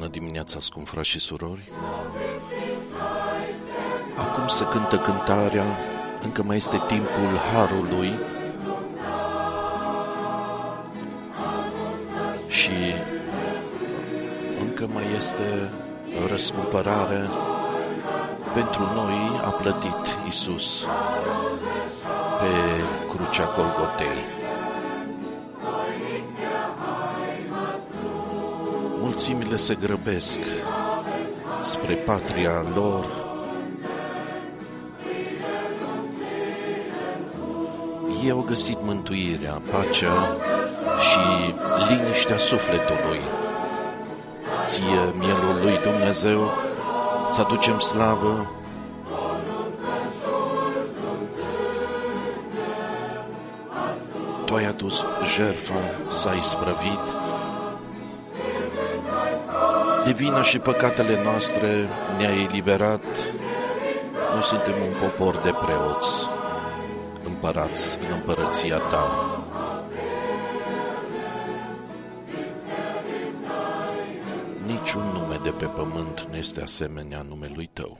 Bună dimineața, scumpi frați și surori! Acum se cântă cântarea, încă mai este timpul Harului și încă mai este răscumpărare. Pentru noi a plătit Iisus pe crucea Golgotei. Mulțimile se grăbesc spre patria lor. Ei au găsit mântuirea, pacea și liniștea sufletului. Ție, mielul lui Dumnezeu, îți aducem slavă. Tu ai adus jertfă, s-ai isprăvit. De vina și păcatele noastre ne-ai eliberat. Noi suntem un popor de preoți, împărați în împărăția ta. Niciun nume de pe pământ nu este asemenea numelui tău.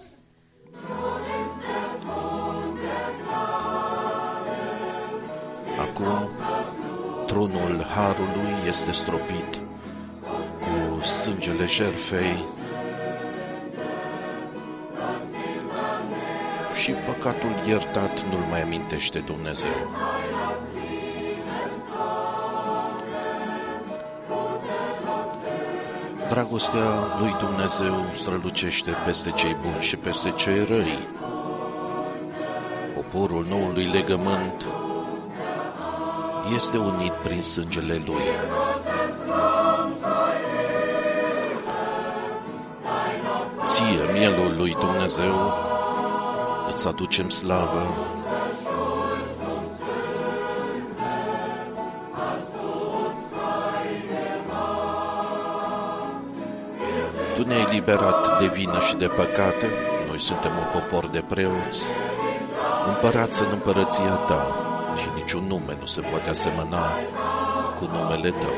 Acum, tronul Harului este stropit cu sângele jertfei și păcatul iertat nu-l mai amintește Dumnezeu. Dragostea lui Dumnezeu strălucește peste cei buni și peste cei răi. Poporul noului legământ este unit prin sângele lui. Ție, mielul lui Dumnezeu, îți aducem slavă. Tu ne-ai eliberat de vină și de păcate. Noi suntem un popor de preoți, împărați în împărăția ta și niciun nume nu se poate asemăna cu numele tău.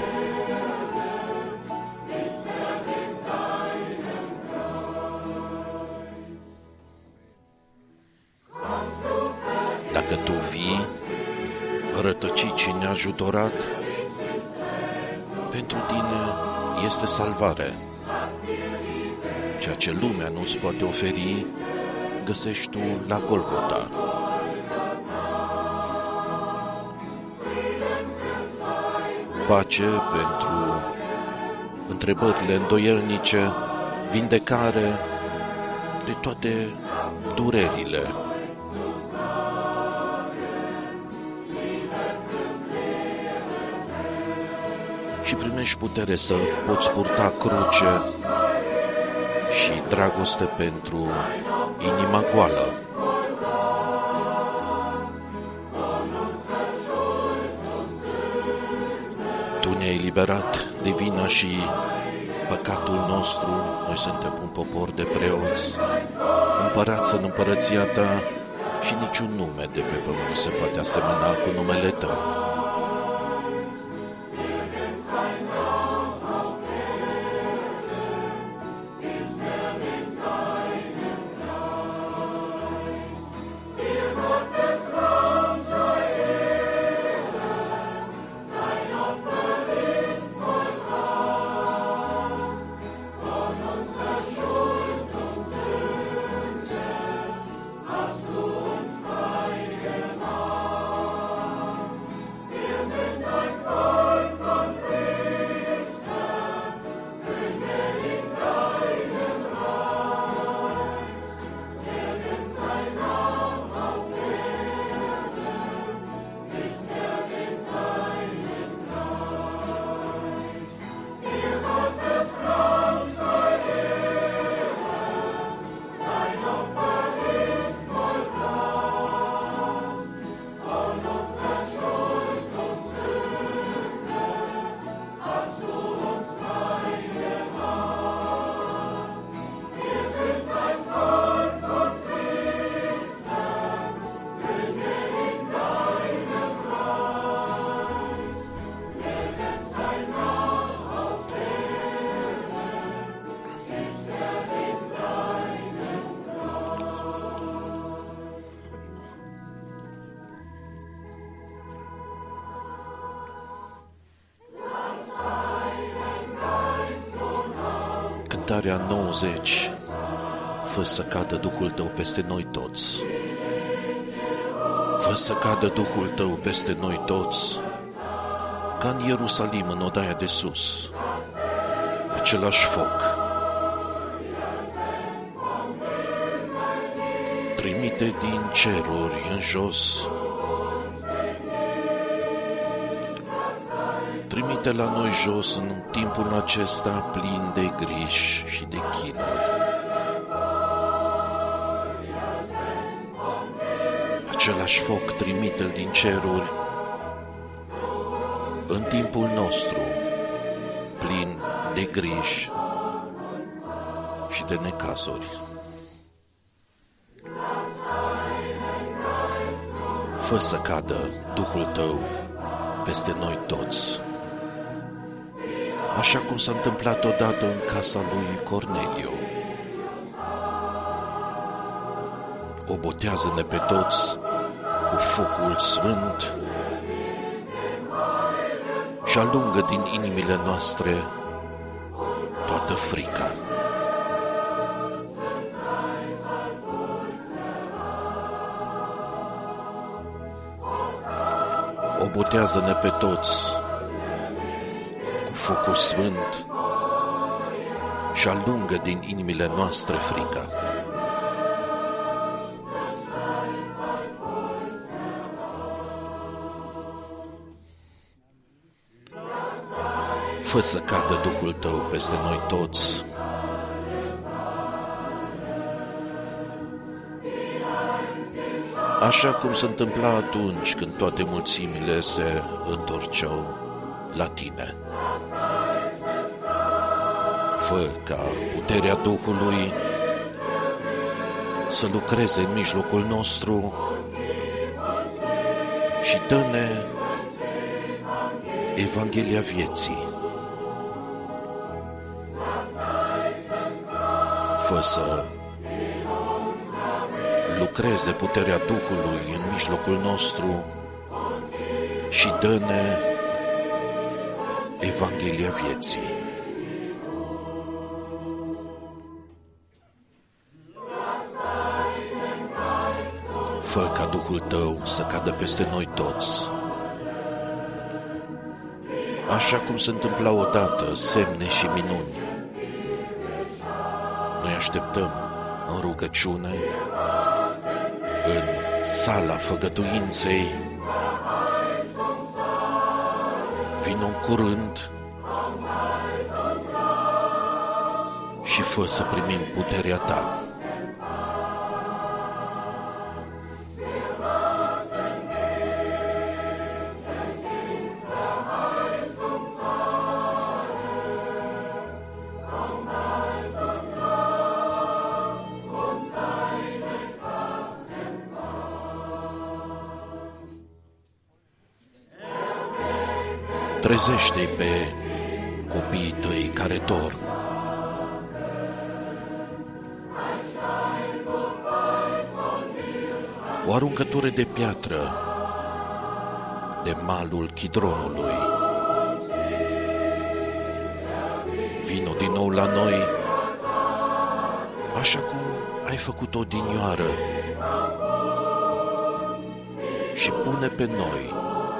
Dacă tu vii, rătăcit și neajutorat, pentru tine este salvare. Ceea ce lumea nu-ți poate oferi, găsești tu la Golgota. Pace pentru întrebările îndoielnice, vindecare de toate durerile. Și primești putere să poți purta cruce și dragoste pentru inima goală. Tu ne-ai eliberat de vina și păcatul nostru. Noi suntem un popor de preoți, împărați în împărăția ta și niciun nume de pe pământ nu se poate asemăna cu numele tău. cântarea 90, fă să cadă Duhul Tău peste noi toți. Fă să cadă Duhul Tău peste noi toți, ca în Ierusalim, în odaia de sus, același foc. Trimite din ceruri în jos, trimite la noi jos în timpul acesta plin de griji și de chinuri. Același foc trimite-l din ceruri în timpul nostru plin de griji și de necazuri. Fă să cadă Duhul Tău peste noi toți, așa cum s-a întâmplat odată în casa lui Corneliu. O botează-ne pe toți cu focul sfânt și alungă din inimile noastre toată frica. O botează-ne pe toți cu focul sfânt și alungă din inimile noastre frica. Fă să cadă Duhul Tău peste noi toți, așa cum se întâmpla atunci când toate mulțimile se întorceau la Tine. Fă ca puterea Duhului să lucreze în mijlocul nostru și dă-ne Evanghelia vieții. Fă să lucreze puterea Duhului în mijlocul nostru și dă-ne Evanghelia vieții. Fă ca Duhul Tău să cadă peste noi toți, așa cum se întâmpla odată semne și minuni. Noi așteptăm în rugăciune, în sala făgăduinței. Vino în curând și fă să primim puterea Ta. Trezește-i pe copiii Tăi care dorm. O aruncătură de piatră de malul Chidronului. Vino din nou la noi, așa cum ai făcut odinioară, și pune pe noi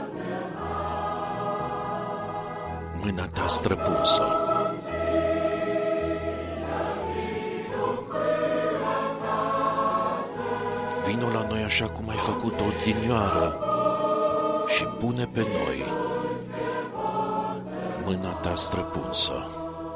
mâna Ta străpunsă. Vino la noi așa cum ai făcut odinioară și pune pe noi mâna Ta străpunsă.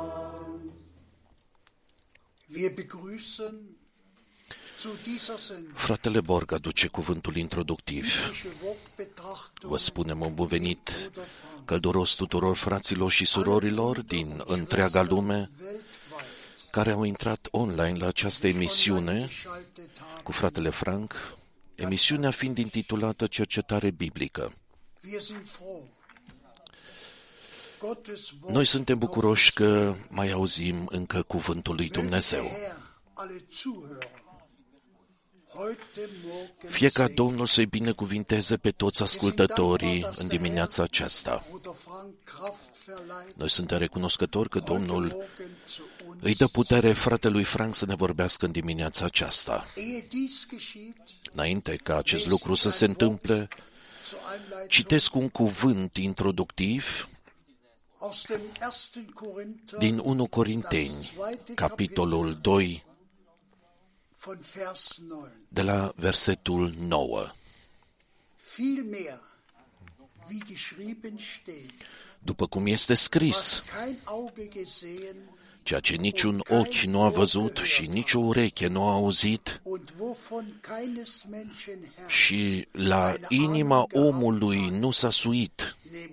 Fratele Borg aduce cuvântul introductiv. Vă spunem un bun venit călduros tuturor fraților și surorilor din întreaga lume care au intrat online la această emisiune cu fratele Frank, emisiunea fiind intitulată Cercetare Biblică. Noi suntem bucuroși că mai auzim încă cuvântul lui Dumnezeu. Fie ca Domnul să-i binecuvinteze pe toți ascultătorii în dimineața aceasta. Noi suntem recunoscători că Domnul îi dă putere fratelui Frank să ne vorbească în dimineața aceasta. Înainte ca acest lucru să se întâmple, citesc un cuvânt introductiv din 1 Corinteni, capitolul 2, de la versetul 9. După cum este scris, ceea ce niciun ochi nu a văzut și nici o ureche nu a auzit și la inima omului nu s-a suit,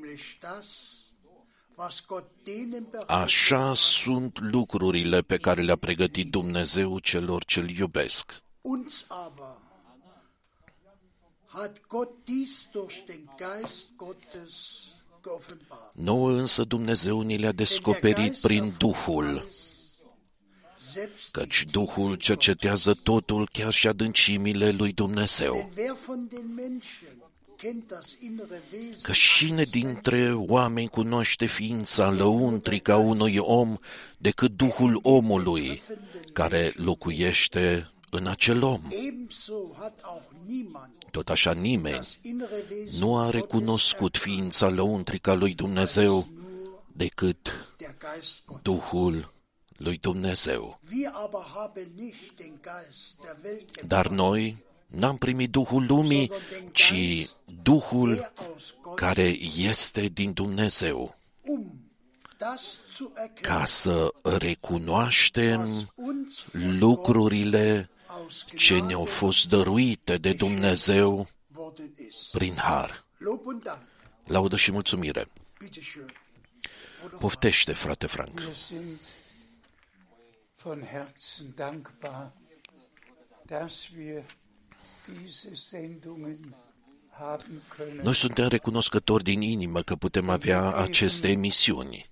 așa sunt lucrurile pe care le-a pregătit Dumnezeu celor ce-L iubesc. Nouă însă Dumnezeu ni le-a descoperit prin Duhul, căci Duhul cercetează totul, chiar și adâncimile lui Dumnezeu. Că cine dintre oameni cunoaște ființa lăuntrică a unui om decât Duhul omului care locuiește în acel om? Tot așa nimeni nu a recunoscut ființa lăuntrică a lui Dumnezeu decât Duhul lui Dumnezeu. Dar noi n-am primit Duhul lumii, ci Duhul care este din Dumnezeu, ca să recunoaștem lucrurile ce ne-au fost dăruite de Dumnezeu prin har. Laudă și mulțumire. Poftește, frate Frank. Noi suntem recunoscători din inimă că putem avea aceste emisiuni.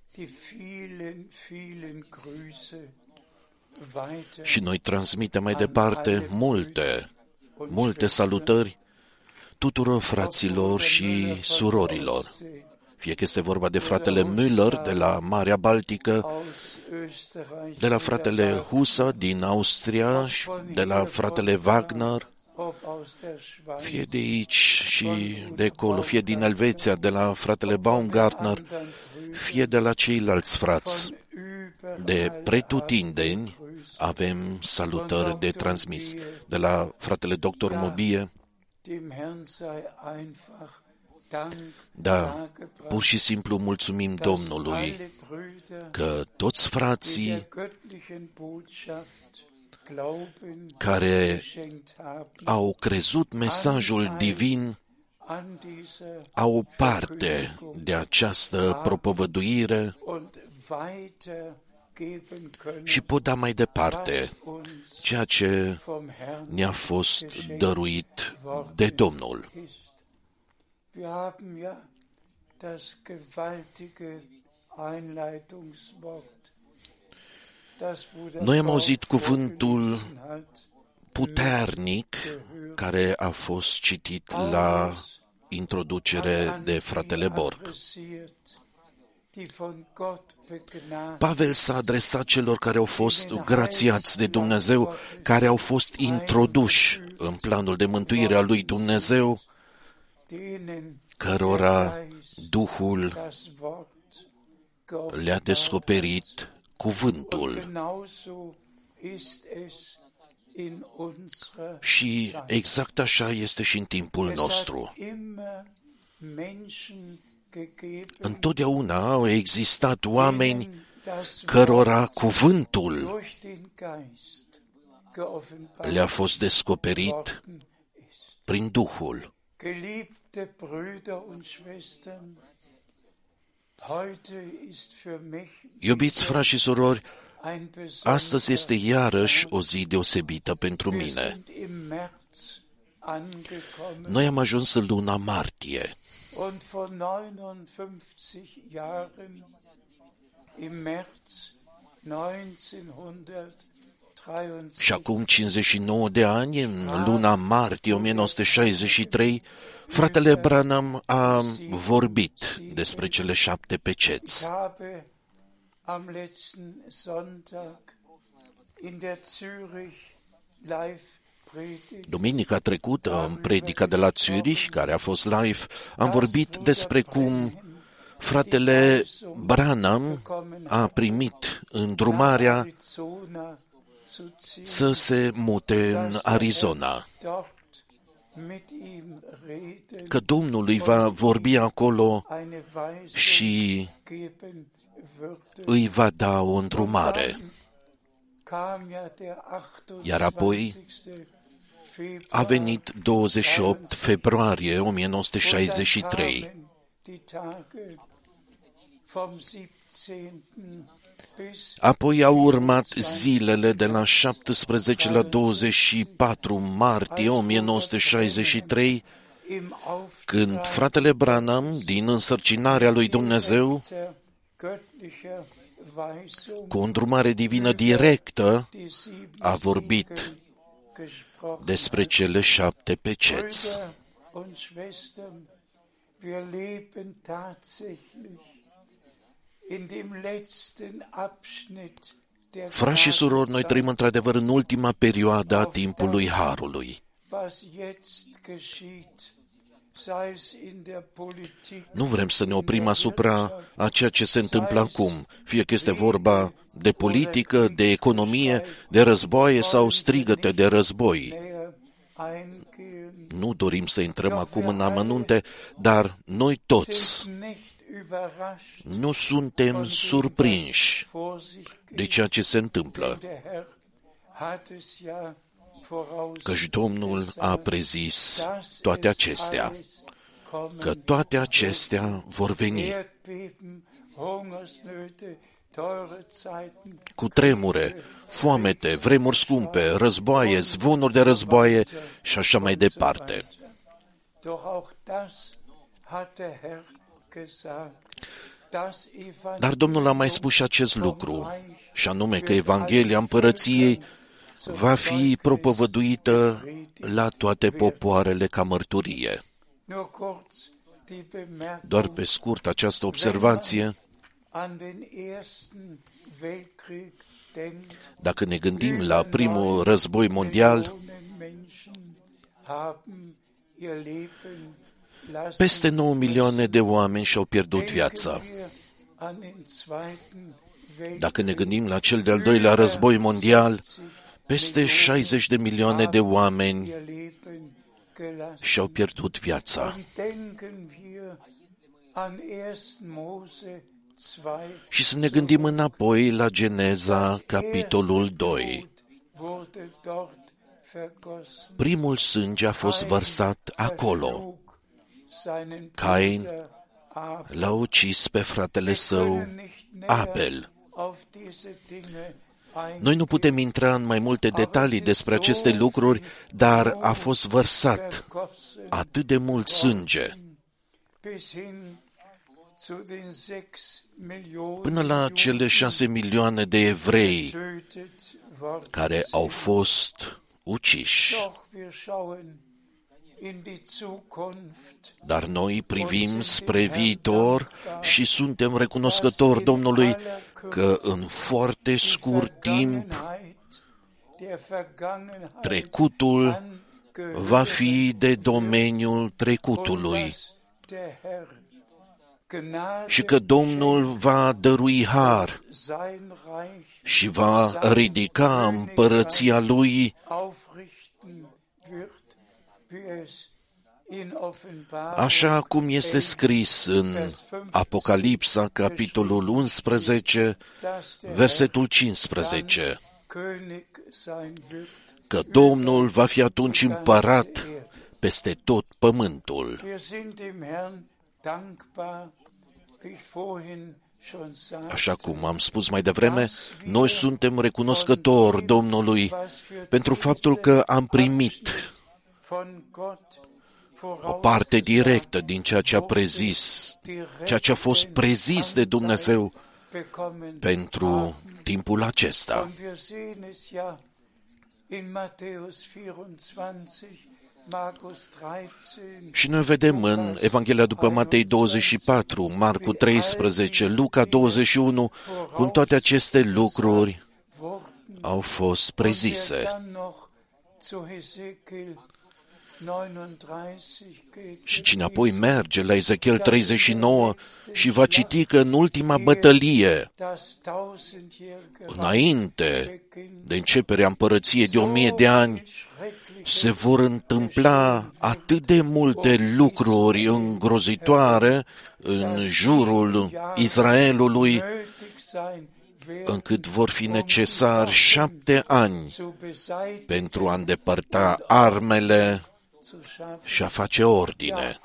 Și noi transmitem mai departe multe salutări tuturor fraților și surorilor. Fie că este vorba de fratele Müller de la Marea Baltică, de la fratele Husa din Austria, de la fratele Wagner, fie de aici și de acolo, fie din Elveția, de la fratele Baumgartner, fie de la ceilalți frați. De pretutindeni avem salutări de transmis. De la fratele Dr. Mobie, da, pur și simplu mulțumim Domnului că toți frații care au crezut mesajul divin au parte de această propovăduire și pot da mai departe ceea ce ne-a fost dăruit de Domnul. Noi am auzit cuvântul puternic care a fost citit la introducere de fratele Borg. Pavel s-a adresat celor care au fost grațiați de Dumnezeu, care au fost introduși în planul de mântuire a lui Dumnezeu, cărora Duhul le-a descoperit cuvântul. Și exact așa este și în timpul nostru. Întotdeauna au existat oameni cărora cuvântul le-a fost descoperit prin Duhul. Iubiți frați și surori, astăzi este iarăși o zi deosebită pentru mine. Noi am ajuns în luna martie. Și acum 59 de ani, în luna martie 1963, fratele Branham a vorbit despre cele 7 peceți. Duminica trecută, în predica de la Zürich, care a fost live, am vorbit despre cum fratele Branham a primit îndrumarea să se mute în Arizona, că Domnul îi va vorbi acolo și îi va da o îndrumare. Iar apoi a venit 28 februarie 1963. Apoi au urmat zilele de la 17 la 24 martie 1963, când fratele Branham, din însărcinarea lui Dumnezeu, cu o îndrumare divină directă, a vorbit despre cele 7 peceți. Frați și surori, noi trăim într-adevăr în ultima perioadă a timpului Harului. Nu vrem să ne oprim asupra a ceea ce se întâmplă acum, fie că este vorba de politică, de economie, de războaie sau strigăte de război. Nu dorim să intrăm acum în amănunte, dar noi toți nu suntem surprinși de ceea ce se întâmplă, căci Domnul a prezis toate acestea, că toate acestea vor veni. Cu tremure, foamete, vremuri scumpe, războaie, zvonuri de războaie și așa mai departe. Dar Domnul a mai spus și acest lucru, și anume că Evanghelia Împărăției va fi propovăduită la toate popoarele ca mărturie. Doar pe scurt această observație: dacă ne gândim la primul război mondial, peste 9 milioane de oameni și-au pierdut viața. Dacă ne gândim la cel de-al doilea război mondial, peste 60 de milioane de oameni și-au pierdut viața. Și să ne gândim înapoi la Geneza, capitolul 2. Primul sânge a fost vărsat acolo. Cain l-a ucis pe fratele său, Abel. Noi nu putem intra în mai multe detalii despre aceste lucruri, dar a fost vărsat atât de mult sânge, până la cele 6 milioane de evrei care au fost uciși. Dar noi privim spre viitor și suntem recunoscători Domnului că în foarte scurt timp trecutul va fi de domeniul trecutului și că Domnul va dărui har și va ridica împărăția Lui așa cum este scris în Apocalipsa, capitolul 11, versetul 15, că Domnul va fi atunci împărat peste tot pământul. Așa cum am spus mai devreme, noi suntem recunoscători Domnului pentru faptul că am primit o parte directă din ceea ce a prezis, ceea ce a fost prezis de Dumnezeu pentru timpul acesta. Și noi vedem în Evanghelia după Matei 24, Marcu 13, Luca 21, cum toate aceste lucruri au fost prezise. Și cine apoi merge la Ezechiel 39 și va citi că în ultima bătălie, înainte de începerea împărăției de 1000 de ani, se vor întâmpla atât de multe lucruri îngrozitoare în jurul Israelului, încât vor fi necesari 7 ani pentru a îndepărta armele și a face ordine.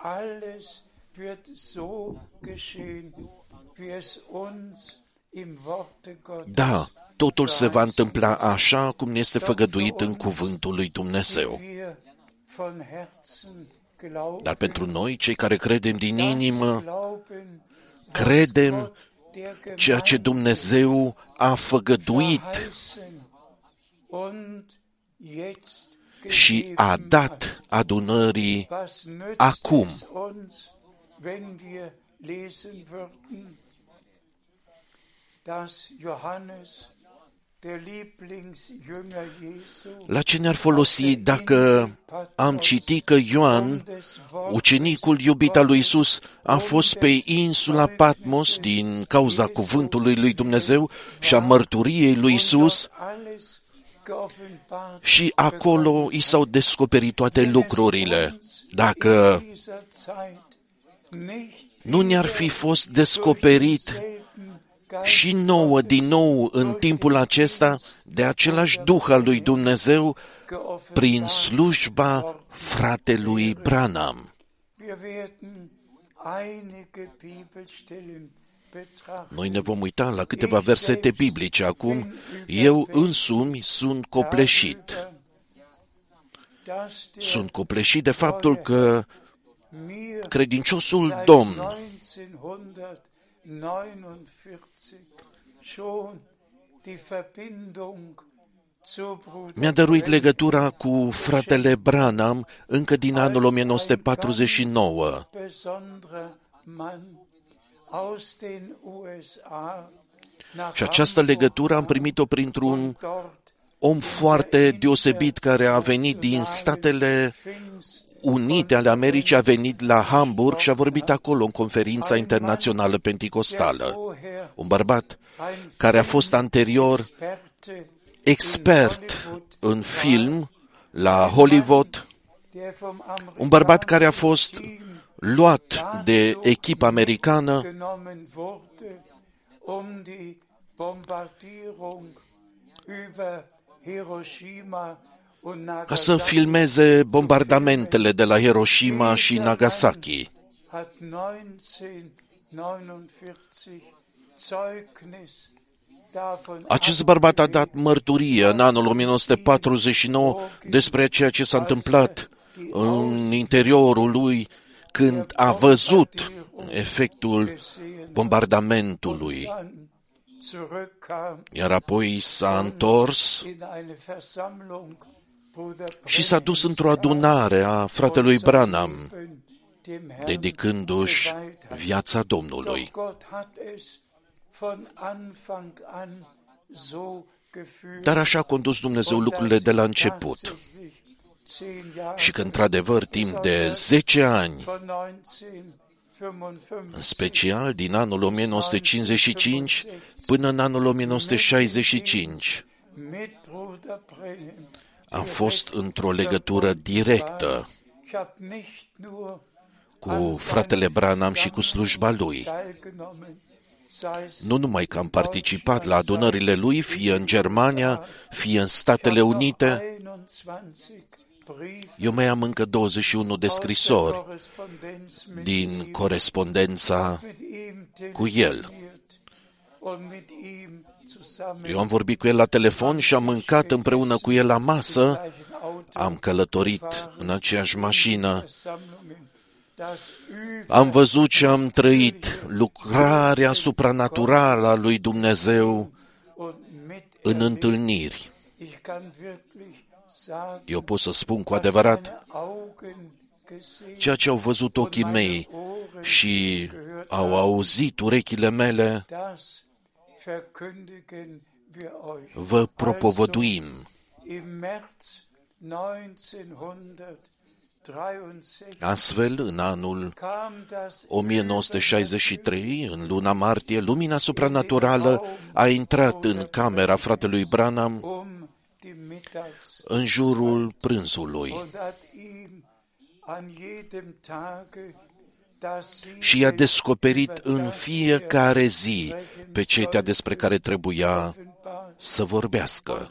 Da, totul se va întâmpla așa cum ne este făgăduit în cuvântul lui Dumnezeu. Dar pentru noi, cei care credem din inimă, credem ceea ce Dumnezeu a făgăduit și a dat adunării acum. La ce ne-ar folosi dacă am citit că Ioan, ucenicul iubit al lui Iisus, a fost pe insula Patmos din cauza cuvântului lui Dumnezeu și a mărturiei lui Iisus și acolo i s-au descoperit toate lucrurile. Dacă nu ne-ar fi fost descoperit și nouă din nou în timpul acesta de același Duh al lui Dumnezeu prin slujba fratelui Branham. Noi ne vom uita la câteva versete biblice acum. Eu însumi sunt copleșit. Sunt copleșit de faptul că credinciosul Domn mi-a dăruit legătura cu fratele Branham încă din anul 1949. Și această legătură am primit-o printr-un om foarte deosebit care a venit din Statele Unite ale Americii, a venit la Hamburg și a vorbit acolo în conferința internațională penticostală. Un bărbat care a fost anterior expert în film la Hollywood, un bărbat care a fost luat de echipa americană ca să filmeze bombardamentele de la Hiroshima și Nagasaki. Acest bărbat a dat mărturie în anul 1949 despre ceea ce s-a întâmplat în interiorul lui când a văzut efectul bombardamentului. Iar apoi s-a întors și s-a dus într-o adunare a fratelui Branham, dedicându-și viața Domnului. Dar așa a condus Dumnezeu lucrurile de la început. Și că, într-adevăr, timp de 10 ani, în special din anul 1955 până în anul 1965, am fost într-o legătură directă cu fratele Branham și cu slujba lui. Nu numai că am participat la adunările lui, fie în Germania, fie în Statele Unite, eu mai am încă 21 de scrisori din corespondența cu el. Eu am vorbit cu el la telefon și am mâncat împreună cu el la masă, am călătorit în aceeași mașină, am văzut și am trăit lucrarea supranaturală a lui Dumnezeu în întâlniri. Eu pot să spun cu adevărat ceea ce au văzut ochii mei și au auzit urechile mele, vă propovăduim. Astfel, în anul 1963, în luna martie, lumina supranaturală a intrat în camera fratelui Branham în jurul prânzului și i-a descoperit în fiecare zi pe cetea despre care trebuia să vorbească.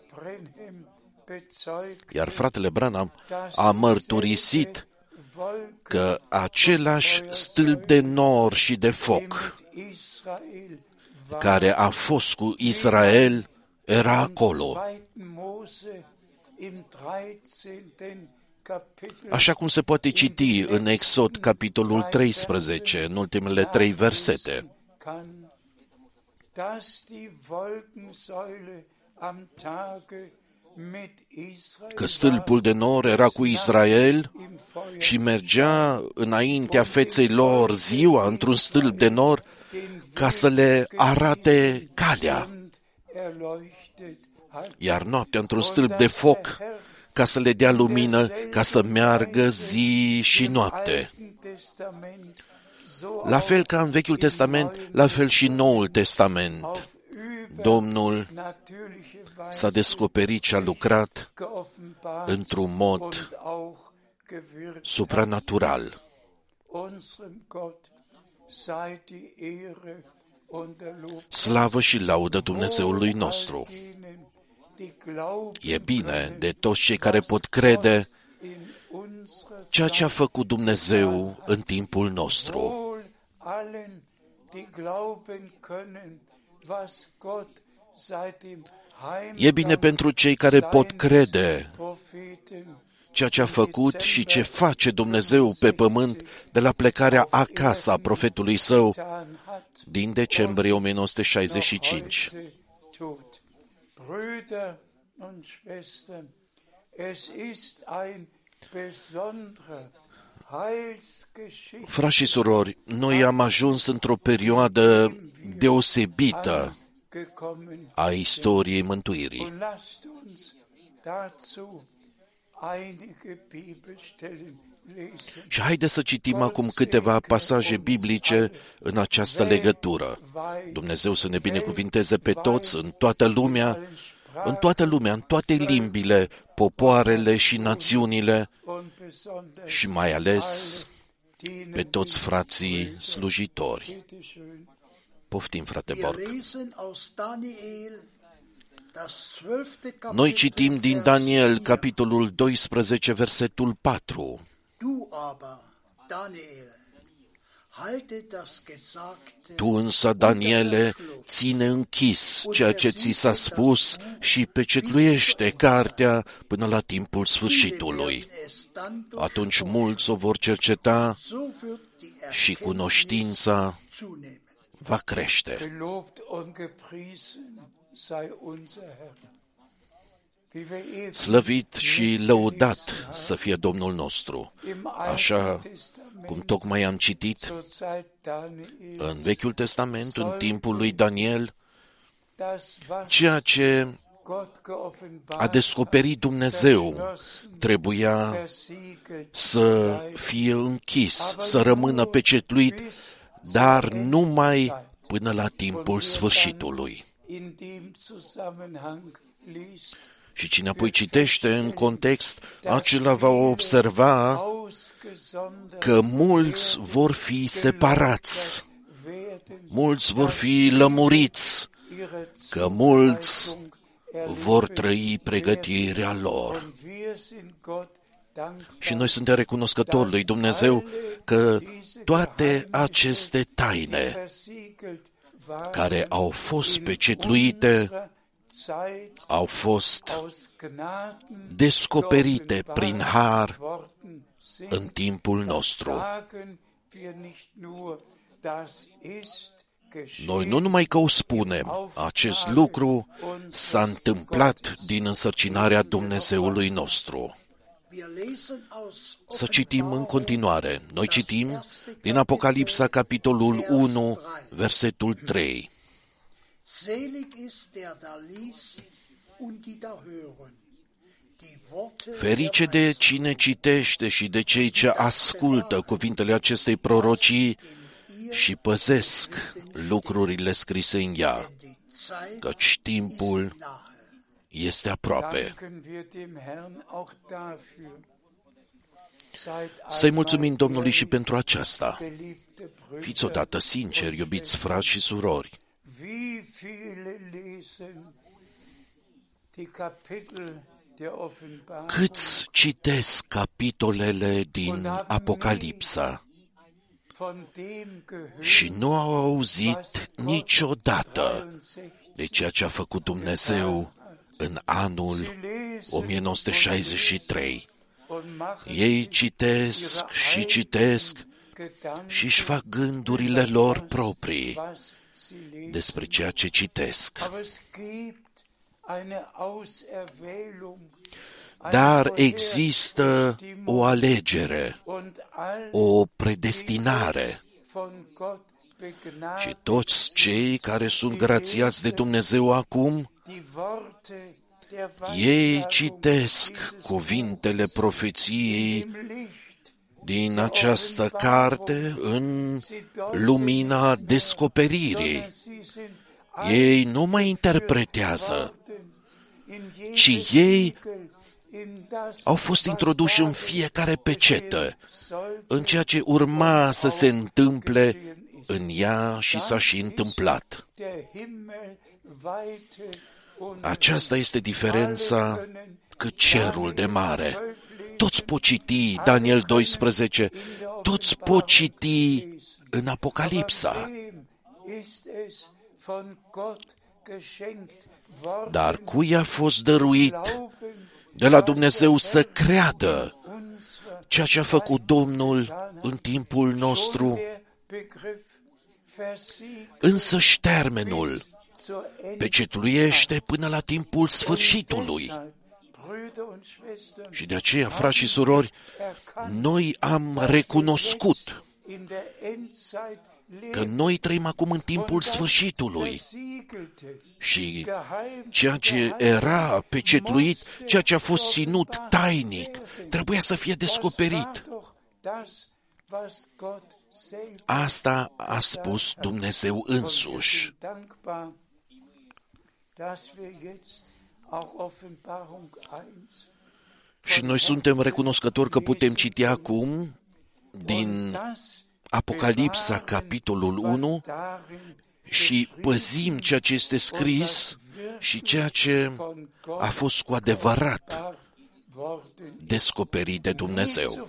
Iar fratele Branham a mărturisit că același stâlp de nor și de foc care a fost cu Israel era acolo. Așa cum se poate citi în Exod, capitolul 13, în ultimele 3 versete. Că stâlpul de nor era cu Israel și mergea înaintea feței lor ziua într-un stâlp de nor ca să le arate calea, iar noaptea într-un stâlp de foc ca să le dea lumină, ca să meargă zi și noapte. La fel ca în Vechiul Testament, la fel și în Noul Testament. Domnul s-a descoperit și a lucrat într-un mod supranatural. Slavă și laudă Dumnezeului nostru! E bine de toți cei care pot crede ceea ce a făcut Dumnezeu în timpul nostru. E bine pentru cei care pot crede ceea ce a făcut și ce face Dumnezeu pe pământ de la plecarea acasă a profetului său din decembrie 1965. Frați și surori, noi am ajuns într-o perioadă deosebită a istoriei mântuirii. Și haideți să citim acum câteva pasaje biblice în această legătură. Dumnezeu să ne binecuvinteze pe toți, în toată lumea, în toate limbile, popoarele și națiunile și mai ales pe toți frații slujitori. Poftim, frate Borg. Noi citim din Daniel, capitolul 12, versetul 4. Tu însă, Daniele, ține închis ceea ce ți s-a spus și pecetluiește cartea până la timpul sfârșitului. Atunci mulți o vor cerceta și cunoștința va crește. Slăvit și lăudat să fie Domnul nostru, așa cum tocmai am citit în Vechiul Testament, în timpul lui Daniel, ceea ce a descoperit Dumnezeu trebuia să fie închis, să rămână pecetluit, dar numai până la timpul sfârșitului. Și cine apoi citește în context, acela va observa că mulți vor fi separați, mulți vor fi lămuriți, că mulți vor trăi pregătirea lor. Și noi suntem recunoscători lui Dumnezeu că toate aceste taine care au fost pecetluite au fost descoperite prin har în timpul nostru. Noi nu numai că o spunem, acest lucru s-a întâmplat din însărcinarea Dumnezeului nostru. Să citim în continuare. Noi citim din Apocalipsa, capitolul 1, versetul 3. Ferice de cine citește și de cei ce ascultă cuvintele acestei prorocii și păzesc lucrurile scrise în ea, căci timpul este aproape. Să-i mulțumim Domnului și pentru aceasta. Fiți odată sinceri, iubiți frați și surori. Câți citesc capitolele din Apocalipsa și nu au auzit niciodată de ceea ce a făcut Dumnezeu în anul 1963. Ei citesc și citesc și își fac gândurile lor proprii despre ceea ce citesc. Dar există o alegere, o predestinare și toți cei care sunt grațiați de Dumnezeu acum, ei citesc cuvintele profeției din această carte în lumina descoperirii. Ei nu mai interpretează, ci ei au fost introduși în fiecare pecetă, în ceea ce urma să se întâmple în ea și s-a și întâmplat. Aceasta este diferența cât cerul de mare. Toți pot citi Daniel 12, toți pot citi în Apocalipsa. Dar cui a fost dăruit de la Dumnezeu să creadă ceea ce a făcut Domnul în timpul nostru? Însăși termenul pecetluiește până la timpul sfârșitului. Și de aceea, frați și surori, noi am recunoscut că noi trăim acum în timpul sfârșitului și ceea ce era pecetluit, ceea ce a fost ținut tainic, trebuia să fie descoperit. Asta a spus Dumnezeu însuși. Și noi suntem recunoscători că putem citi acum din Apocalipsa, capitolul 1, și păzim ceea ce este scris și ceea ce a fost cu adevărat descoperit de Dumnezeu.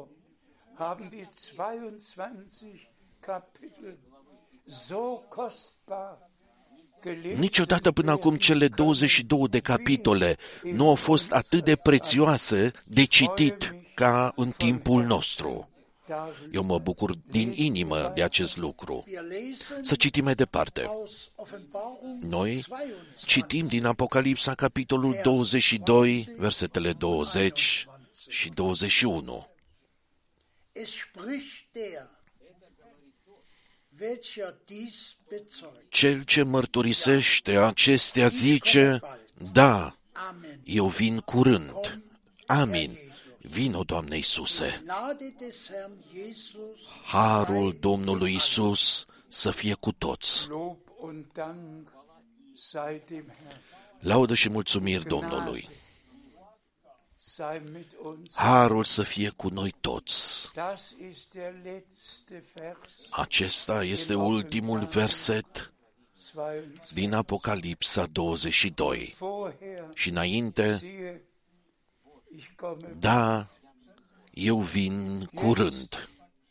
Niciodată până acum cele 22 de capitole nu au fost atât de prețioase de citit ca în timpul nostru. Eu mă bucur din inimă de acest lucru. Să citim mai departe. Noi citim din Apocalipsa, capitolul 22, versetele 20 și 21. Cel ce mărturisește acestea zice, da, eu vin curând. Amin. Vino, Doamne Iisuse. Harul Domnului Iisus să fie cu toți. Laudă și mulțumiri Domnului. Harul să fie cu noi toți. Acesta este ultimul verset din Apocalipsa 22. Și înainte, da, eu vin curând.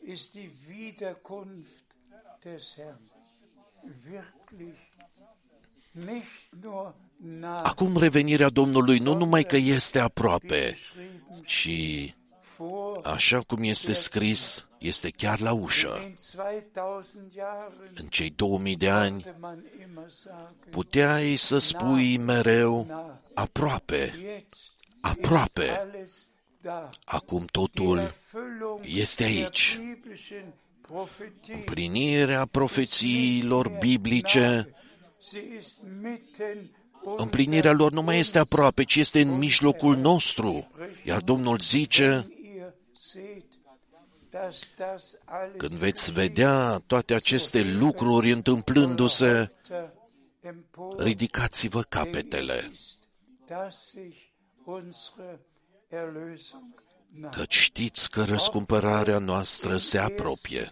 Acum revenirea Domnului nu numai că este aproape, ci, așa cum este scris, este chiar la ușă. În cei 2000 de ani puteai să spui mereu aproape, aproape. Acum totul este aici. Împlinirea profețiilor biblice, împlinirea lor nu mai este aproape, ci este în mijlocul nostru. Iar Domnul zice, când veți vedea toate aceste lucruri întâmplându-se, ridicați-vă capetele, că știți că răscumpărarea noastră se apropie.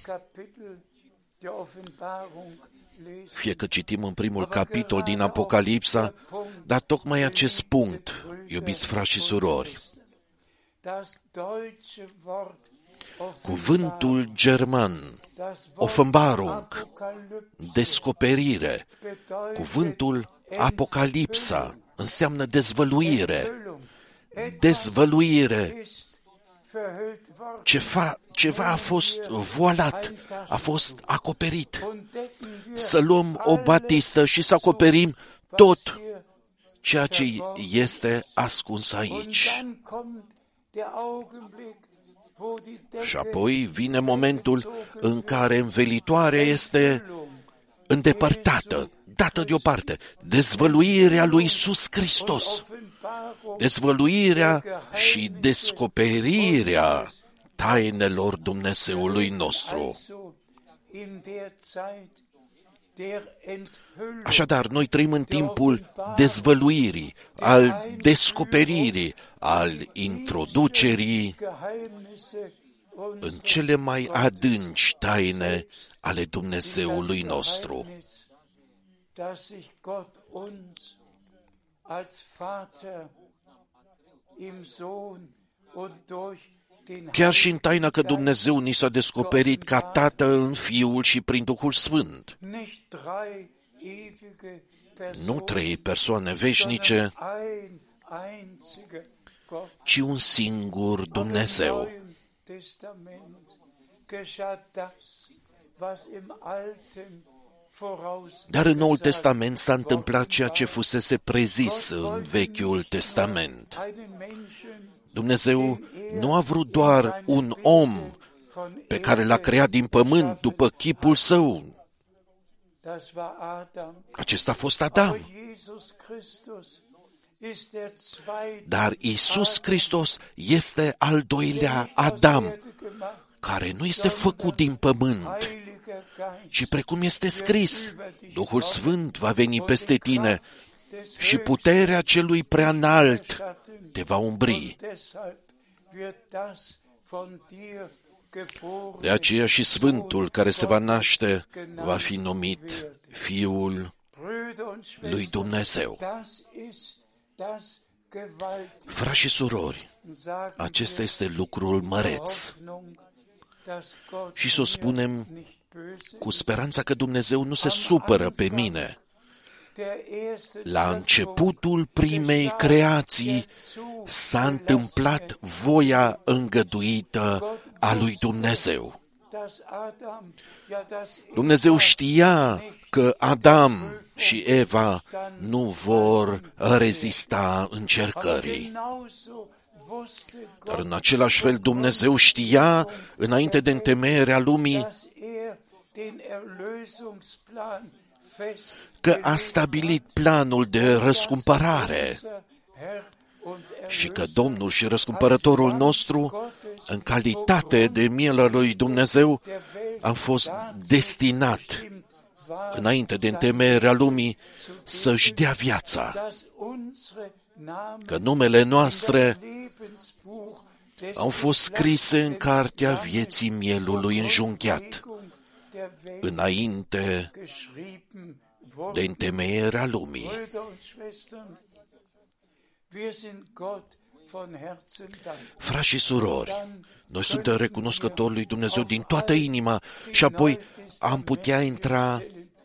Fie că citim în primul capitol din Apocalipsa, dar tocmai acest punct, iubiți frați și surori, cuvântul german, Offenbarung, descoperire, cuvântul Apocalipsa, înseamnă dezvăluire. Dezvăluire. Ceva a fost voalat, a fost acoperit. Să luăm o batistă și să acoperim tot ceea ce este ascuns aici. Și apoi vine momentul în care învelitoarea este îndepărtată, dată deoparte. Dezvăluirea lui Iisus Hristos. Dezvăluirea și descoperirea tainelor Dumnezeului nostru. Așadar, noi trăim în timpul dezvăluirii, al descoperirii, al introducerii în cele mai adânci taine ale Dumnezeului nostru. Chiar și în taina că Dumnezeu ni s-a descoperit ca Tată în Fiul și prin Duhul Sfânt. Nu trei persoane veșnice, ci un singur Dumnezeu. Dar în Noul Testament s-a întâmplat ceea ce fusese prezis în Vechiul Testament. Dumnezeu nu a vrut doar un om pe care l-a creat din pământ după chipul său. Acesta a fost Adam. Dar Iisus Hristos este al doilea Adam, care nu este făcut din pământ, ci precum este scris, Duhul Sfânt va veni peste tine și puterea celui preanalt te va umbri. De aceea și Sfântul care se va naște va fi numit Fiul lui Dumnezeu. Frați și surori, acesta este lucrul măreț. Și să o spunem cu speranța că Dumnezeu nu se supără pe mine. La începutul primei creații s-a întâmplat voia îngăduită a lui Dumnezeu. Dumnezeu știa că Adam și Eva nu vor rezista încercării. Dar în același fel Dumnezeu știa, înainte de întemeierea lumii, că a stabilit planul de răscumpărare și că Domnul și Răscumpărătorul nostru, în calitate de miel al lui Dumnezeu, a fost destinat, înainte de întemeierea lumii, să-și dea viața. Că numele noastre au fost scrise în cartea vieții mielului înjunghiat, înainte de întemeierea lumii. Frați și surori, noi suntem recunoscători lui Dumnezeu din toată inima și apoi am putea intra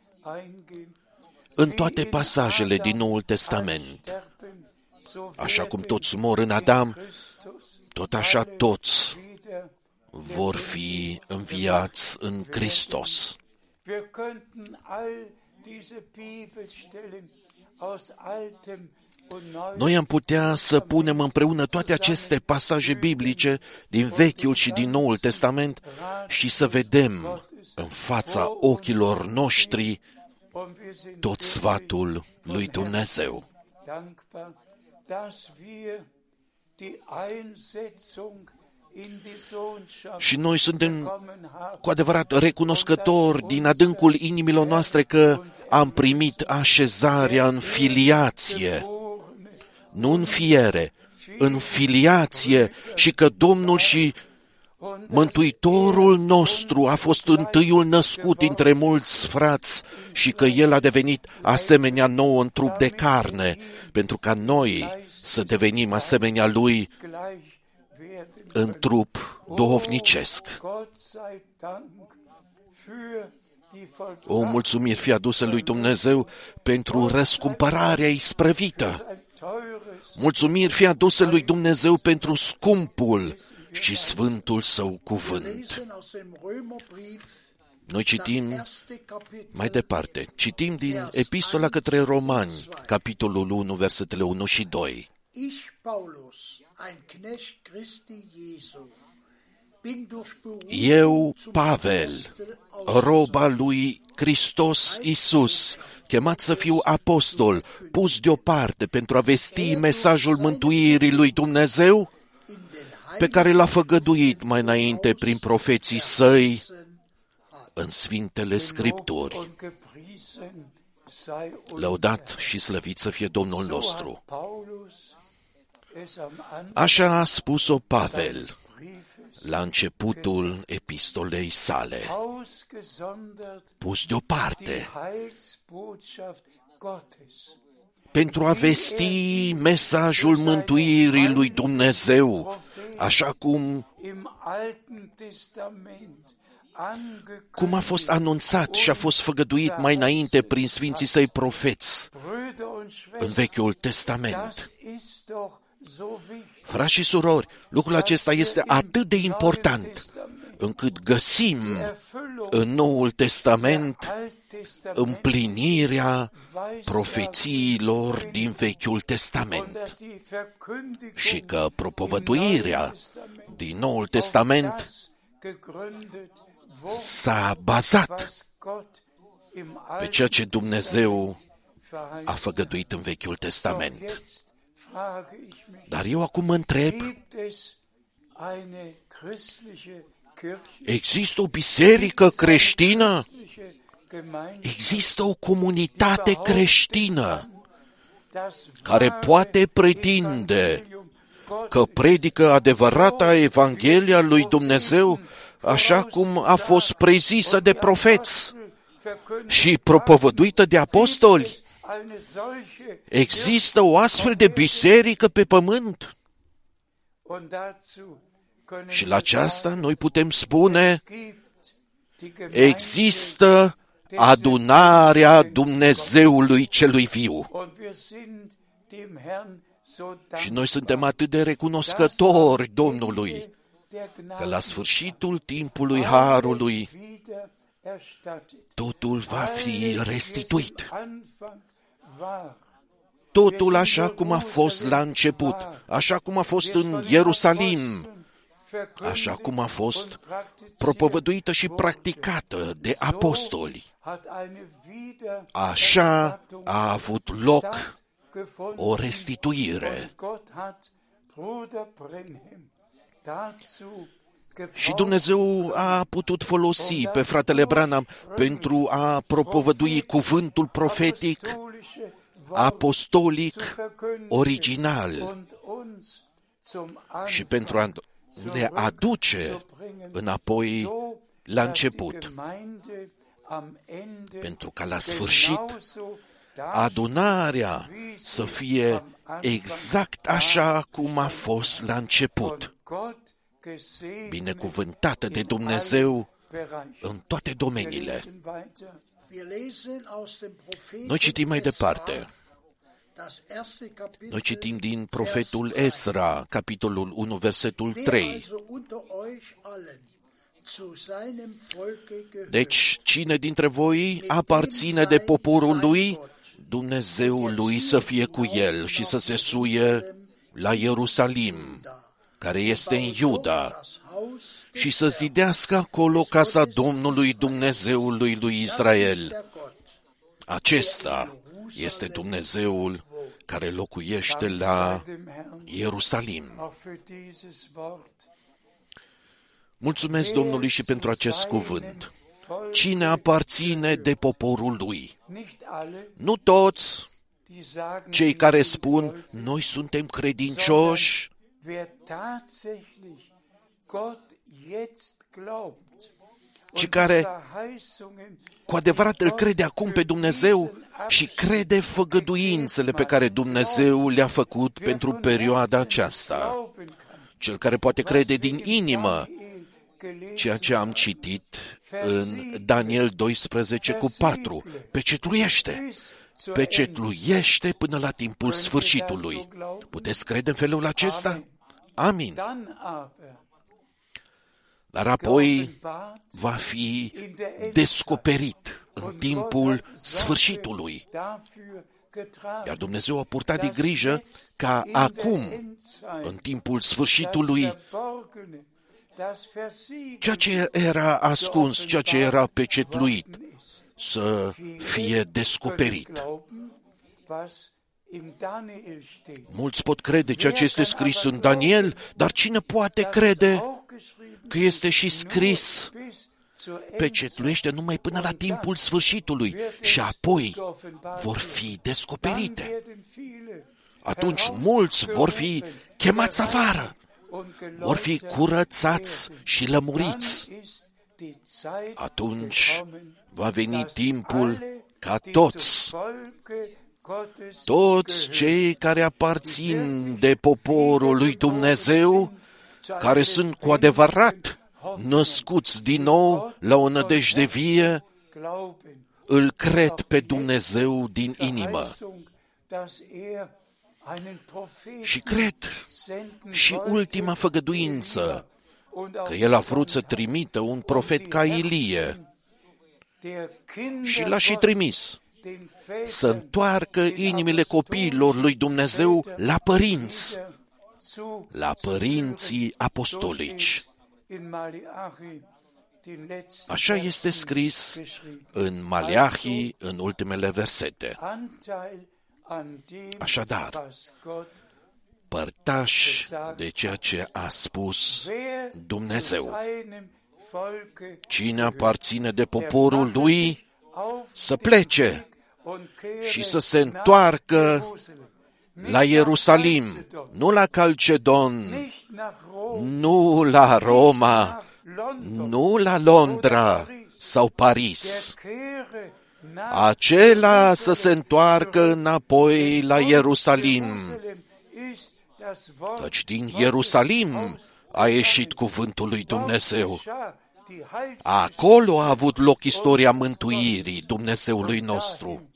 în toate pasajele din Noul Testament. Așa cum toți mor în Adam, tot așa toți vor fi înviați în Hristos. Noi am putea să punem împreună toate aceste pasaje biblice din Vechiul și din Noul Testament și să vedem în fața ochilor noștri tot sfatul lui Dumnezeu. Și noi suntem cu adevărat recunoscători din adâncul inimilor noastre că am primit așezarea în filiație, nu în fiere, în filiație, și că Domnul și Mântuitorul nostru a fost întâiul născut dintre mulți frați și că El a devenit asemenea nouă în trup de carne, pentru ca noi să devenim asemenea Lui în trup duhovnicesc. O mulțumiri fie adusă lui Dumnezeu pentru răscumpărarea isprăvită. Mulțumiri fie adusă lui Dumnezeu pentru scumpul și sfântul Său cuvânt. Noi citim mai departe. Citim din Epistola către Romani, capitolul 1, versetele 1 și 2. Eu, Pavel, rob al lui Hristos Iisus, chemat să fiu apostol, pus deoparte pentru a vesti mesajul mântuirii lui Dumnezeu, pe care l-a făgăduit mai înainte prin profeții săi în Sfintele Scripturi. Lăudat și slăvit să fie Domnul nostru. Așa a spus-o Pavel la începutul epistolei sale, pus deoparte pentru a vesti mesajul mântuirii lui Dumnezeu, așa cum a fost anunțat și a fost făgăduit mai înainte prin Sfinții Săi profeți în Vechiul Testament. Frați și surori, lucrul acesta este atât de important încât găsim în Noul Testament împlinirea profețiilor din Vechiul Testament și că propovăduirea din Noul Testament s-a bazat pe ceea ce Dumnezeu a făgăduit în Vechiul Testament. Dar eu acum mă întreb, există o biserică creștină? Există o comunitate creștină care poate pretinde că predică adevărata Evanghelia lui Dumnezeu așa cum a fost prezisă de profeți și propovăduită de apostoli? Există o astfel de biserică pe pământ? Și la aceasta noi putem spune, există adunarea Dumnezeului celui viu. Și noi suntem atât de recunoscători Domnului că la sfârșitul timpului harului totul va fi restituit. Totul așa cum a fost la început, așa cum a fost în Ierusalim, așa cum a fost propovăduită și practicată de apostoli. Așa a avut loc o restituire. Și Dumnezeu a putut folosi pe fratele Branham pentru a propovădui cuvântul profetic, apostolic, original și pentru a ne aduce înapoi la început, pentru ca la sfârșit adunarea să fie exact așa cum a fost la început, binecuvântată de Dumnezeu în toate domeniile. Noi citim mai departe Noi citim din profetul Esra, capitolul 1, versetul 3. Deci, cine dintre voi aparține de poporul lui, Dumnezeul lui să fie cu el și să se suie la Ierusalim, care este în Iuda, și să zidească acolo casa Domnului Dumnezeului lui Israel. Acesta este Dumnezeul care locuiește la Ierusalim. Mulțumesc Domnului și pentru acest cuvânt. Cine aparține de poporul lui? Nu toți cei care spun, noi suntem credincioși, ci care cu adevărat îl crede acum pe Dumnezeu și crede făgăduințele pe care Dumnezeu le-a făcut pentru perioada aceasta. Cel care poate crede din inimă ceea ce am citit în Daniel 12:4. Pecetluiește până la timpul sfârșitului. Puteți crede în felul acesta? Amin. Dar apoi va fi descoperit în timpul sfârșitului. Iar Dumnezeu a purtat de grijă ca acum, în timpul sfârșitului, ceea ce era ascuns, ceea ce era pecetluit, să fie descoperit. Mulți pot crede ceea ce este scris în Daniel, dar cine poate crede că este și scris pecetluiește numai până la timpul sfârșitului și apoi vor fi descoperite. Atunci mulți vor fi chemați afară, vor fi curățați și lămuriți. Atunci va veni timpul ca toți cei care aparțin de poporul lui Dumnezeu, care sunt cu adevărat născuți din nou la o nădejde vie, îl cred pe Dumnezeu din inimă. Și cred și ultima făgăduință, că El a vrut să trimită un profet ca Ilie și l-a și trimis să întoarcă inimile copiilor lui Dumnezeu la părinții apostolici. Așa este scris în Maleahi, în ultimele versete. Așadar, părtași de ceea ce a spus Dumnezeu. Cine aparține de poporul lui, să plece și să se întoarcă la Ierusalim, nu la Calcedon, nu la Roma, nu la Londra sau Paris. Acela să se întoarcă înapoi la Ierusalim, căci din Ierusalim a ieșit cuvântul lui Dumnezeu. Acolo a avut loc istoria mântuirii Dumnezeului nostru.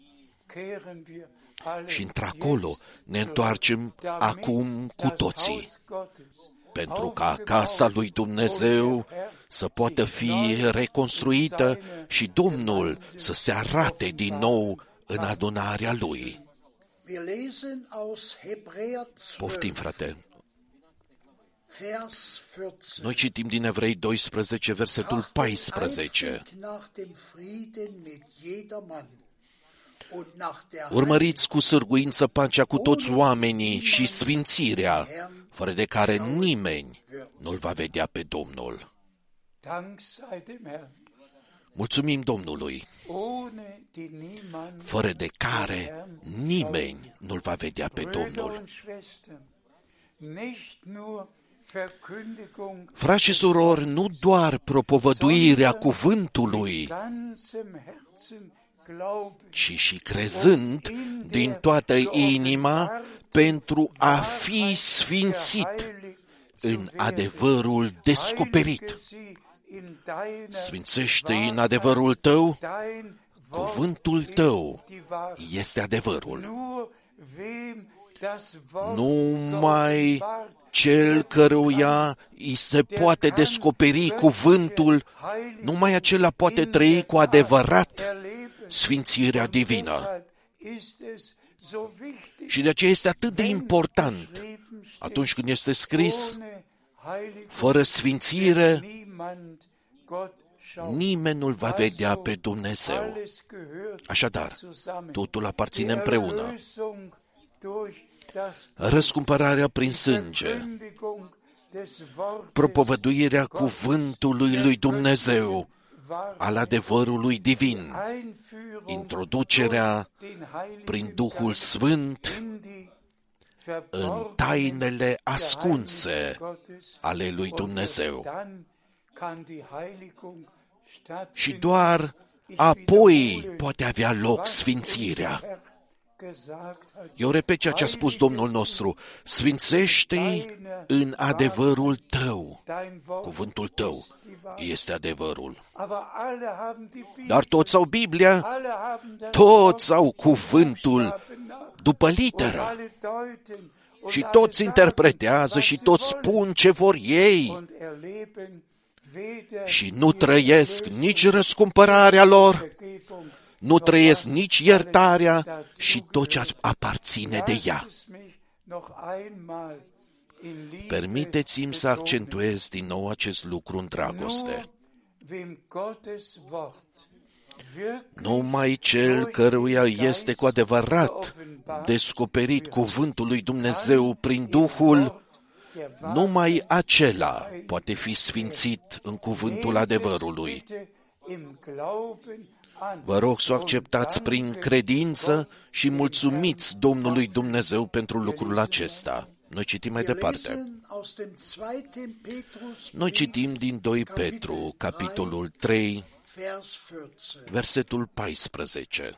Și într-acolo ne întoarcem acum cu toții, pentru ca casa lui Dumnezeu să poată fi reconstruită și Domnul să se arate din nou în adunarea Lui. Poftim, frate. Noi citim din Evrei 12, versetul 14. Urmăriți cu sârguință pacea cu toți oamenii și sfințirea, fără de care nimeni nu-L va vedea pe Domnul. Mulțumim Domnului, fără de care nimeni nu-L va vedea pe Domnul. Frați și surori, nu doar propovăduirea cuvântului, ci și crezând din toată inima pentru a fi sfințit în adevărul descoperit. Sfințește-i în adevărul tău, cuvântul tău este adevărul. Numai cel căruia îi se poate descoperi cuvântul, numai acela poate trăi cu adevărat sfințirea divină. Și de aceea este atât de important atunci când este scris: fără sfințire nimeni nu-L va vedea pe Dumnezeu. Așadar, totul aparține împreună. Răscumpărarea prin sânge, propovăduirea cuvântului lui Dumnezeu, al adevărului divin, introducerea prin Duhul Sfânt în tainele ascunse ale lui Dumnezeu. Și doar apoi poate avea loc sfințirea. Eu repet ceea ce a spus Domnul nostru: sfințește-i în adevărul tău. Cuvântul tău este adevărul. Dar toți au Biblia, toți au cuvântul după literă. Și toți interpretează și toți spun ce vor ei. Și nu trăiesc nici răscumpărarea lor, nu trăiesc nici iertarea și tot ce aparține de ea. Permiteți-mi să accentuez din nou acest lucru în dragoste. Numai cel căruia este cu adevărat descoperit cuvântul lui Dumnezeu prin Duhul, numai acela poate fi sfințit în cuvântul adevărului. Vă rog să o acceptați prin credință și mulțumiți Domnului Dumnezeu pentru lucrul acesta. Noi citim mai departe. Noi citim din 2 Petru, capitolul 3, versetul 14.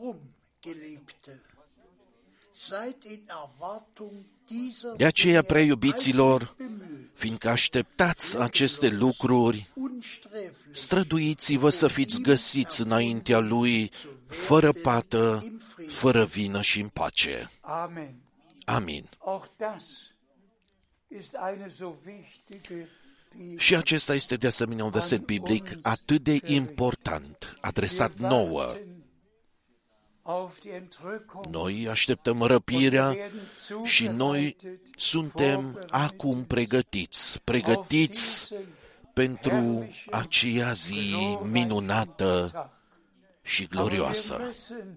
De aceea, prea iubiților, fiindcă așteptați aceste lucruri, străduiți-vă să fiți găsiți înaintea Lui, fără pată, fără vină și în pace. Amin. Și acesta este de asemenea un verset biblic atât de important, adresat nouă. Noi așteptăm răpirea și noi suntem acum pregătiți pentru aceea zi minunată și glorioasă.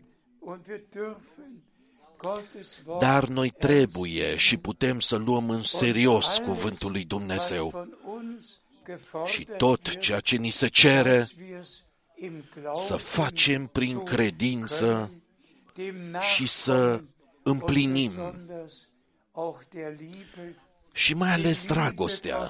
Dar noi trebuie și putem să luăm în serios cuvântul lui Dumnezeu și tot ceea ce ni se cere să facem prin credință și să împlinim și mai ales dragostea.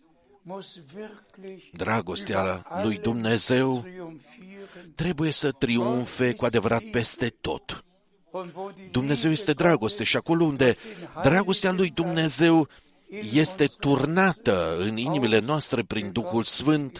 Dragostea lui Dumnezeu trebuie să triumfe cu adevărat peste tot. Dumnezeu este dragoste și acolo unde dragostea lui Dumnezeu este turnată în inimile noastre prin Duhul Sfânt,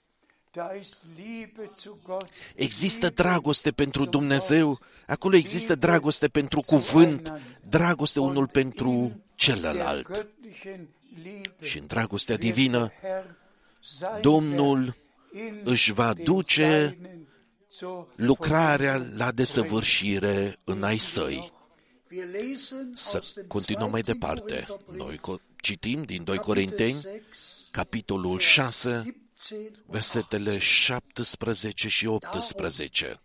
există dragoste pentru Dumnezeu, acolo există dragoste pentru cuvânt, dragoste unul pentru celălalt. Și în dragostea divină, Domnul își va duce lucrarea la desăvârșire în ai săi. Să continuăm mai departe. Noi citim din 2 Corinteni, capitolul 6, versetele 17 și 18.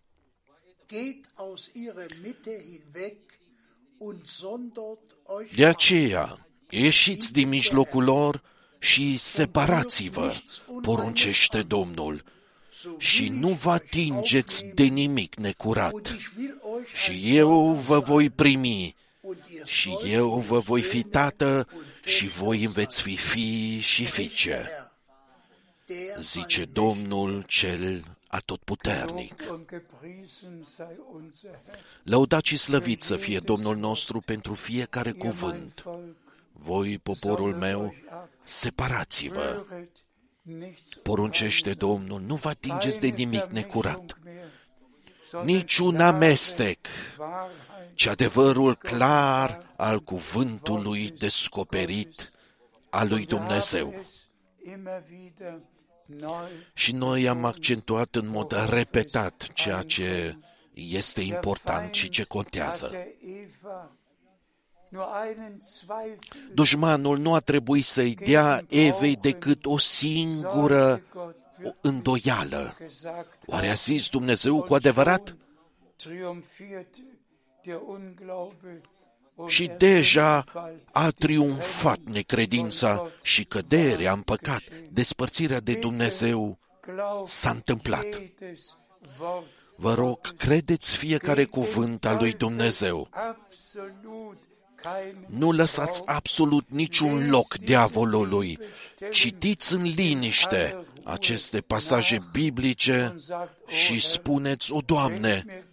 De aceea, ieșiți din mijlocul lor și separați-vă, poruncește Domnul, și nu vă atingeți de nimic necurat. Și eu vă voi primi, și eu vă voi fi tată, și voi îmi veți fi fii și fiice, zice Domnul cel atotputernic. Lăudat și slăvit să fie Domnul nostru pentru fiecare cuvânt. Voi, poporul meu, separați-vă. Poruncește Domnul, nu vă atingeți de nimic necurat. niciun amestec, ci adevărul clar al cuvântului descoperit al lui Dumnezeu. Și noi am accentuat în mod repetat ceea ce este important și ce contează. Dușmanul nu a trebuit să-i dea Evei decât o singură îndoială. Oare a zis Dumnezeu cu adevărat? Și deja a triumfat necredința și căderea în păcat. Despărțirea de Dumnezeu s-a întâmplat. Vă rog, credeți fiecare cuvânt al lui Dumnezeu. Nu lăsați absolut niciun loc diavolului. Citiți în liniște aceste pasaje biblice și spuneți: O, Doamne,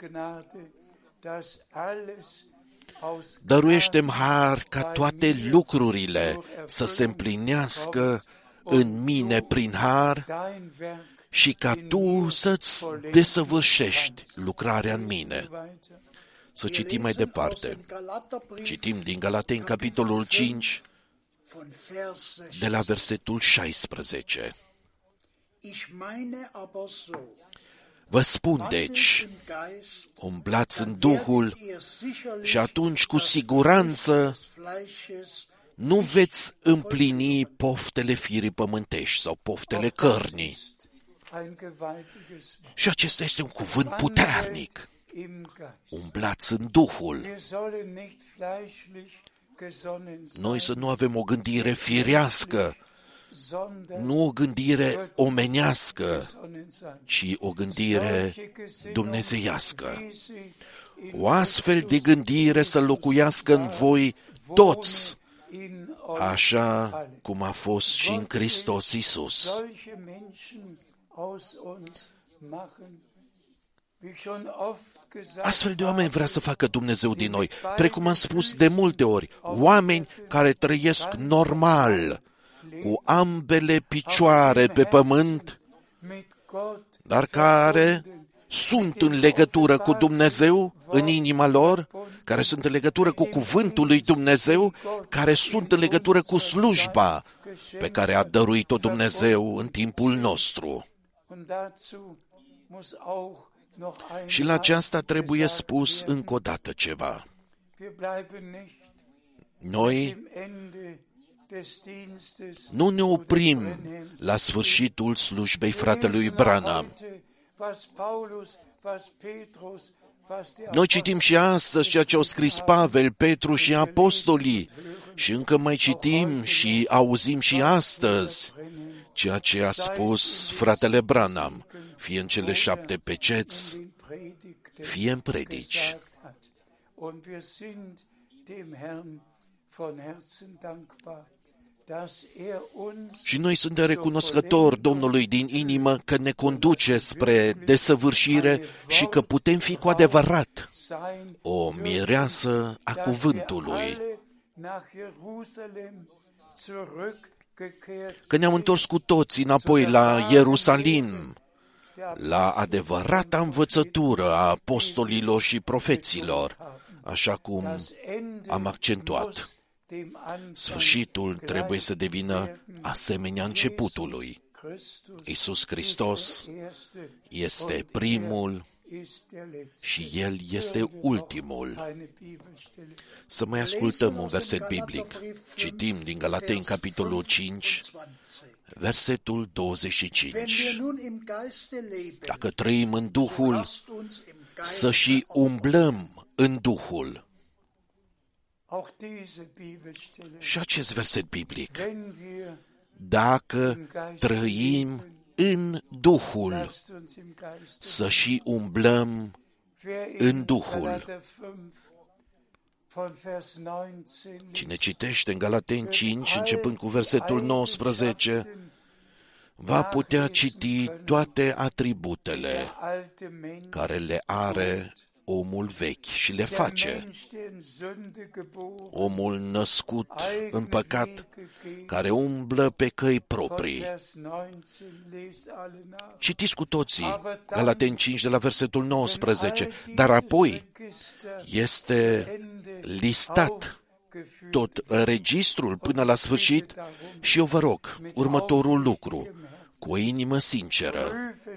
dăruiește-mi har ca toate lucrurile să se împlinească în mine prin har și ca Tu să-ți desăvârșești lucrarea în mine. Să citim mai departe. Citim din Galateni, capitolul 5, de la versetul 16. Vă spun, deci, umblați în Duhul și atunci cu siguranță nu veți împlini poftele firii pământești sau poftele cărnii. Și acesta este un cuvânt puternic. Umblați în Duhul. Noi să nu avem o gândire firească, nu o gândire omenească, ci o gândire dumnezeiască. O astfel de gândire să locuiască în voi toți, așa cum a fost și în Hristos Iisus. Astfel de oameni vrea să facă Dumnezeu din noi, precum am spus de multe ori, oameni care trăiesc normal, cu ambele picioare pe pământ, dar care sunt în legătură cu Dumnezeu în inima lor, care sunt în legătură cu cuvântul lui Dumnezeu, care sunt în legătură cu slujba pe care a dăruit-o Dumnezeu în timpul nostru. Și la aceasta trebuie spus încă o dată ceva. Noi nu ne oprim la sfârșitul slujbei fratelui Branham. Noi citim și astăzi ceea ce au scris Pavel, Petru și apostolii și încă mai citim și auzim și astăzi ceea ce a spus fratele Branham, fie în cele 7 peceți, fie în predici. Și noi suntem recunoscători Domnului din inimă că ne conduce spre desăvârșire și că putem fi cu adevărat o mireasă a cuvântului. Că ne-am întors cu toții înapoi la Ierusalim, la adevărata învățătură a apostolilor și profeților, așa cum am accentuat. Sfârșitul trebuie să devină asemenea începutului. Iisus Hristos este primul și El este ultimul. Să mai ascultăm un verset biblic. Citim din Galateni, capitolul 5, versetul 25. Dacă trăim în Duhul, să și umblăm în Duhul. Și acest verset biblic. Dacă trăim în Duhul, să și umblăm în Duhul. Cine citește în Galateni 5, începând cu versetul 19, va putea citi toate atributele care le are omul vechi și le face. Omul născut în păcat, care umblă pe căi proprii. Citiți cu toții Galateni 5 de la versetul 19, dar apoi este listat tot registrul până la sfârșit și eu vă rog următorul lucru, cu o inimă sinceră,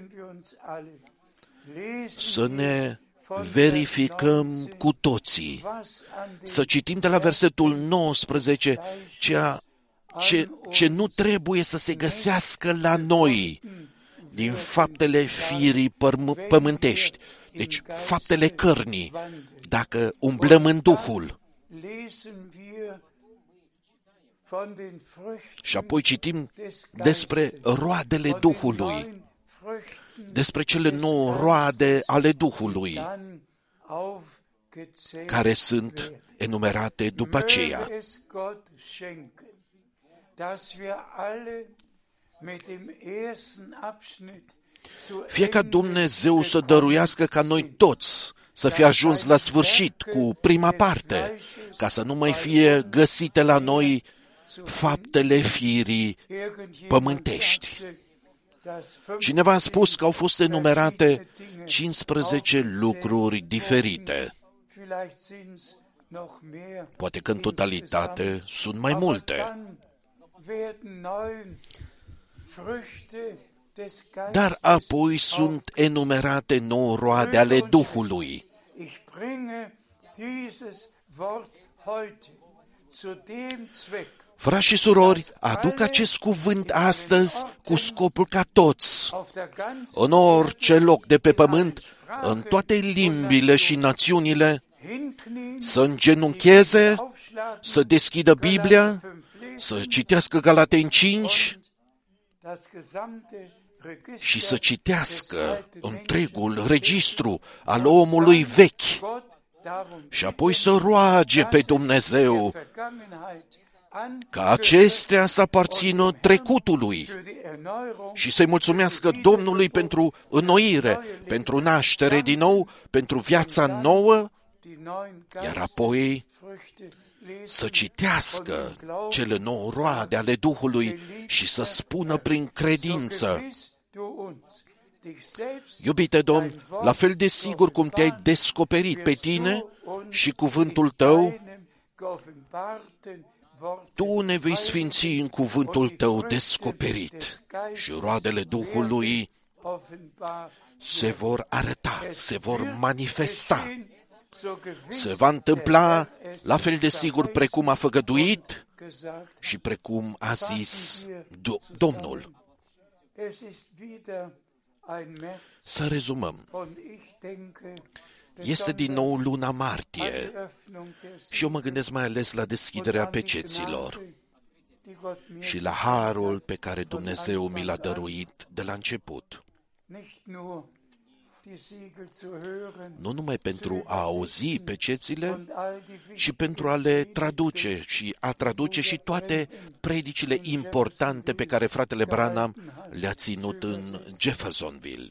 să ne verificăm cu toții, să citim de la versetul 19 ce nu trebuie să se găsească la noi din faptele firii pământești, deci faptele cărnii, dacă umblăm în Duhul. Și apoi citim despre roadele Duhului, despre cele 9 roade ale Duhului, care sunt enumerate după aceea. Fie ca Dumnezeu să dăruiască ca noi toți să fie ajuns la sfârșit cu prima parte, ca să nu mai fie găsite la noi faptele firii pământești. Cineva a spus că au fost enumerate 15 lucruri diferite. Poate că în totalitate sunt mai multe. Dar apoi sunt enumerate 9 roade ale Duhului. Frați și surori, aduc acest cuvânt astăzi cu scopul ca toți, în orice loc de pe pământ, în toate limbile și națiunile, să îngenuncheze, să deschidă Biblia, să citească Galateni 5 și să citească întregul registru al omului vechi și apoi să roage pe Dumnezeu ca acestea să aparțină trecutului și să-i mulțumească Domnului pentru înnoire, pentru naștere din nou, pentru viața nouă, iar apoi să citească cele 9 roade ale Duhului și să spună prin credință: Iubite Domn, la fel de sigur cum te-ai descoperit pe tine și cuvântul tău, tu ne vei sfinți în cuvântul tău descoperit și roadele Duhului se vor arăta, se vor manifesta. Se va întâmpla la fel de sigur precum a făgăduit și precum a zis Domnul. Să rezumăm. Este din nou luna martie și eu mă gândesc mai ales la deschiderea peceților și la harul pe care Dumnezeu mi l-a dăruit de la început. Nu numai pentru a auzi pecețile, ci pentru a le traduce și a traduce și toate predicile importante pe care fratele Branham le-a ținut în Jeffersonville.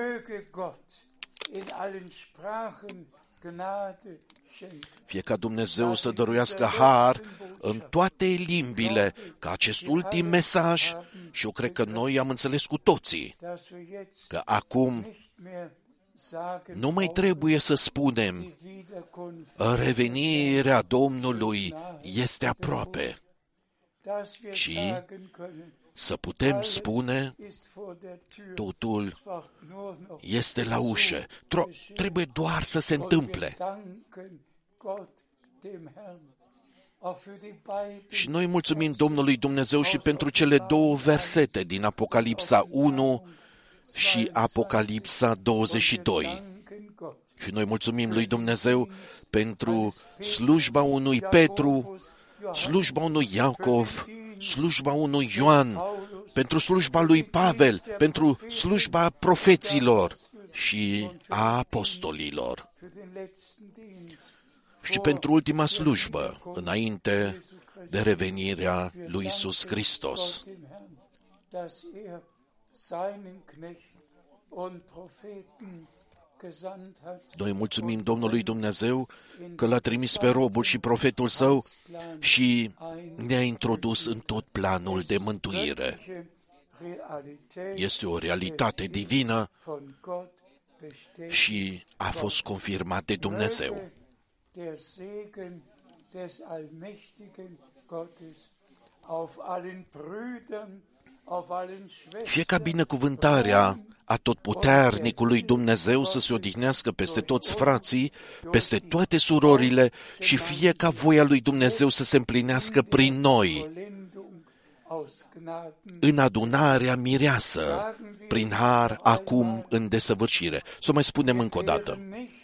Fie ca Dumnezeu să dăruiască har în toate limbile, ca acest ultim mesaj, și eu cred că noi am înțeles cu toții, că acum nu mai trebuie să spunem revenirea Domnului este aproape, ci să putem spune totul este la ușă. Trebuie doar să se întâmple. Și noi mulțumim Domnului Dumnezeu și pentru cele 2 versete din Apocalipsa 1 și Apocalipsa 22. Și noi mulțumim lui Dumnezeu pentru slujba unui Petru, slujba unui Iacov, slujba unui Ioan, pentru slujba lui Pavel, pentru slujba profeților și a apostolilor. Și pentru ultima slujbă, înainte de revenirea lui Iisus Hristos. Noi mulțumim Domnului Dumnezeu că l-a trimis pe robul și profetul său și ne-a introdus în tot planul de mântuire. Este o realitate divină și a fost confirmat de Dumnezeu. Fie ca binecuvântarea atotputernicului Dumnezeu să se odihnească peste toți frații, peste toate surorile și fie ca voia lui Dumnezeu să se împlinească prin noi, în adunarea mireasă, prin har, acum, în desăvârșire. Să o mai spunem încă o dată.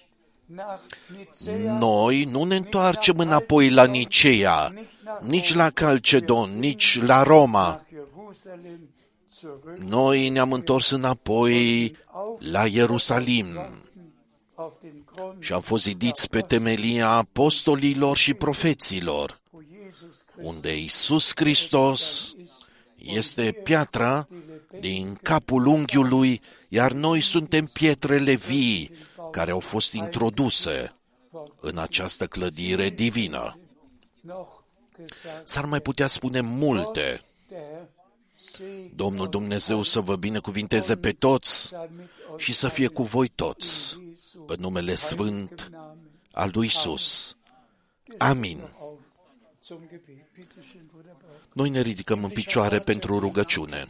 Noi nu ne întoarcem înapoi la Nicea, nici la Calcedon, nici la Roma. Noi ne-am întors înapoi la Ierusalim și am fost zidiți pe temelia apostolilor și profeților, unde Iisus Hristos este piatra din capul unghiului, iar noi suntem pietrele vii care au fost introduse în această clădire divină. S-ar mai putea spune multe. Domnul Dumnezeu să vă binecuvinteze pe toți și să fie cu voi toți, în numele sfânt al lui Iisus. Amin. Noi ne ridicăm în picioare pentru rugăciune.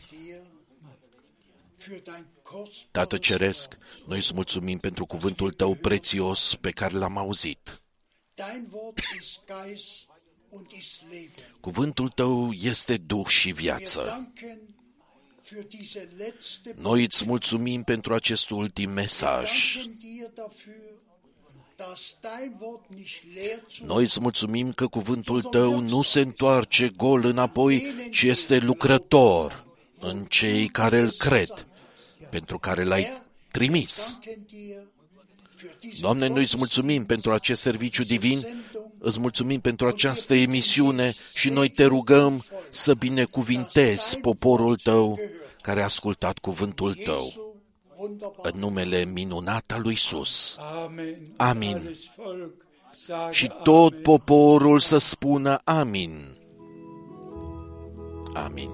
Tată Ceresc, noi îți mulțumim pentru cuvântul Tău prețios pe care l-am auzit. Cuvântul Tău este Duh și viață. Noi îți mulțumim pentru acest ultim mesaj. Noi îți mulțumim că cuvântul Tău nu se întoarce gol înapoi, ci este lucrător în cei care îl cred, pentru care l-ai trimis. Doamne, noi îți mulțumim pentru acest serviciu divin, îți mulțumim pentru această emisiune și noi te rugăm să binecuvintezi poporul Tău care a ascultat cuvântul Tău. În numele minunat al lui Iisus. Amin. Și tot poporul să spună amin. Amin.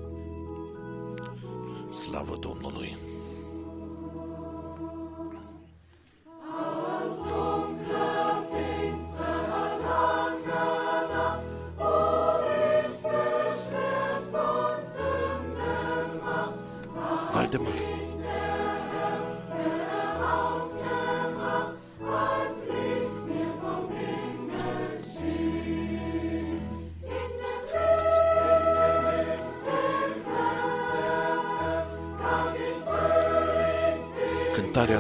Slavă Domnului! Valdemar. Cântarea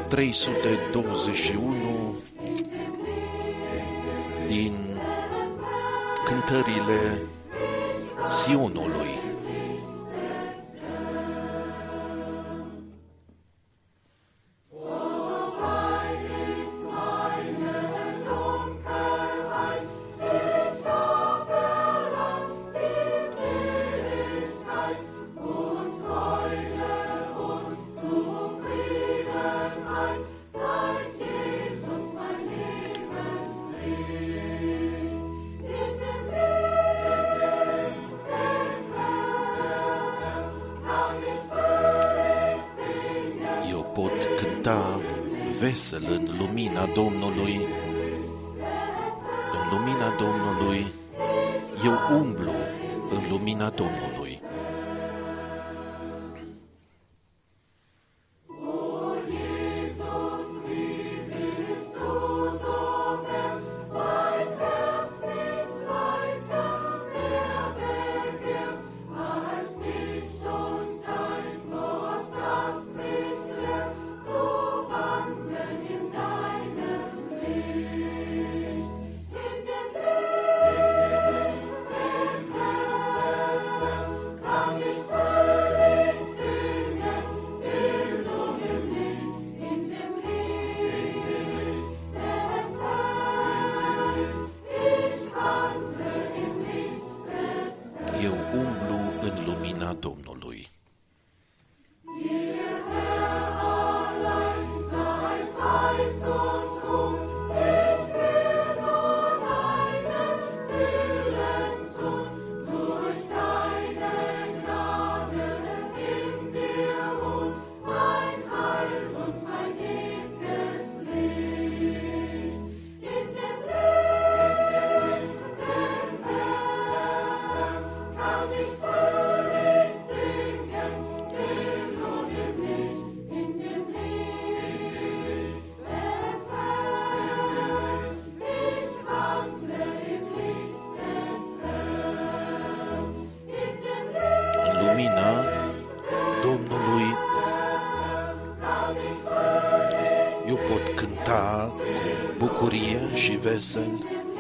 321 din cântările Sionului. Vesel în lumina Domnului, în lumina Domnului, eu umblu în lumina Domnului. lumina Domnului. Eu pot cânta cu bucurie și vesel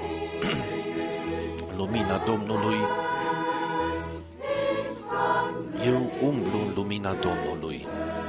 lumina Domnului. Eu umblu în lumina Domnului.